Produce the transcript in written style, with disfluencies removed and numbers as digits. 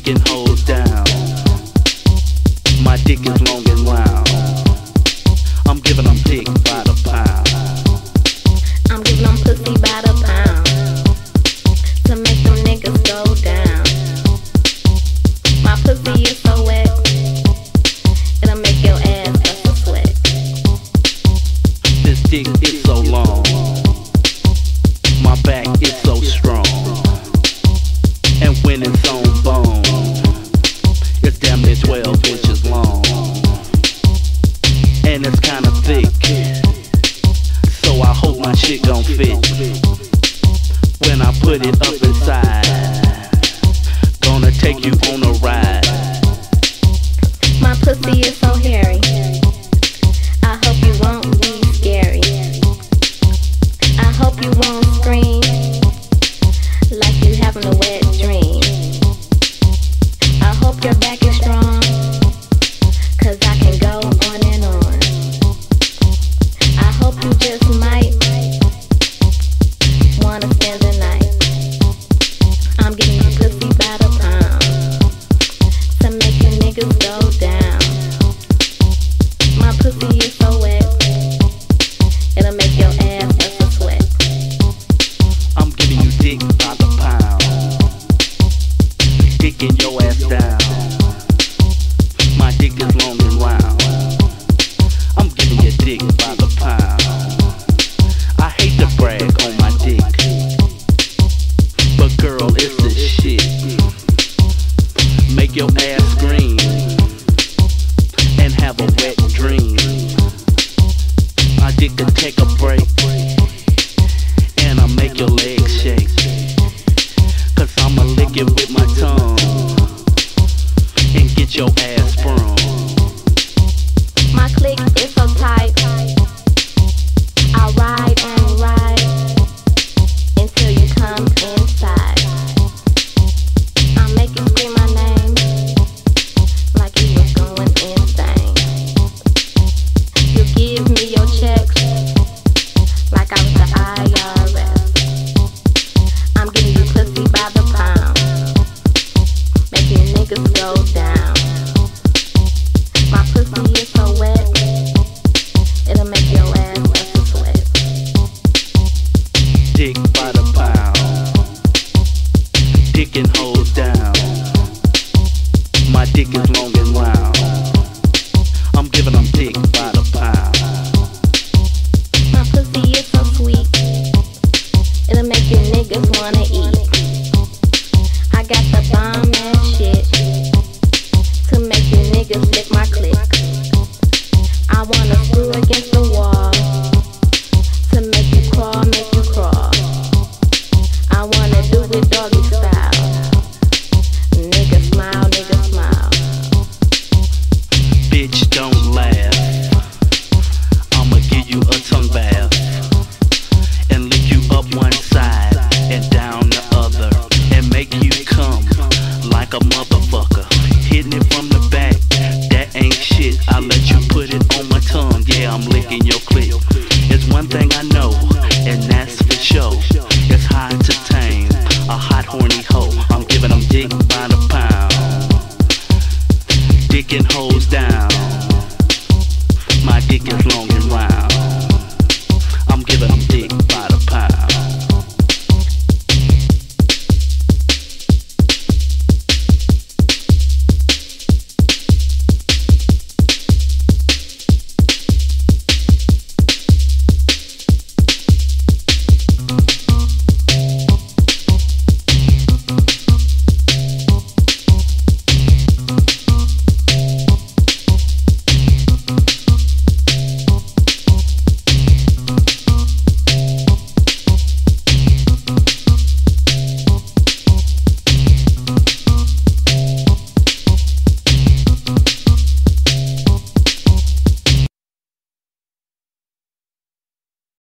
Dicking hoes down. My dick is long and round. I'm giving them dick by the pound. I'm giving them pussy by the pound to make them niggas go down. My pussy is so wet, it'll make your ass bust a sweat. This dick is so long. My back is so strong. And when it's on bone, it's damn near 12 inches long. And it's kinda thick, so I hope my shit gon' fit. When I put it up inside, gonna take you on a ride. My pussy is so hairy, I hope you won't be scary. I hope you won't scream like you having a wet dream. I hope your back is strong, cause I can go on and on. I hope you just might wanna spend the night. I'm giving you pussy by the pound to make you niggas go down. My pussy is so wet, it'll make your ass bust a sweat. I'm giving you dick by the pound, dicking your ass down. My dick is long and round. I'm giving you dick by the pound. I hate to brag on my dick, but girl, it's the shit. Make your ass scream and have a wet dream. My dick can take a break, and I make your legs shake. Cause I'ma lick it with my tongue and get your ass sprung. My click is so tight, I'll ride and ride until you come inside. I'll make you scream my name like you was going insane. You give me your checks like I was the IRS. I'm giving you pussy by the pound, making niggas go down. My pussy is so wet, it'll make your ass bust a sweat. Dick by the pound, dicking hoes down. My dick is long and round. I'm giving them dick by the pound. My pussy is so sweet, it'll make you niggas wanna eat. I got the bomb ass shit to make you niggas lick my click. I wanna screw against the wall to make you crawl, make you crawl. I wanna do it doggy style. Nigga smile, nigga smile. Bitch, don't laugh. I'ma give you a tongue bath and lick you up one side and down the other and make you come like a motherfucker. Hitting it from the back, that ain't shit. I let you put it on my tongue. Yeah, I'm licking your clit. It's one thing I know.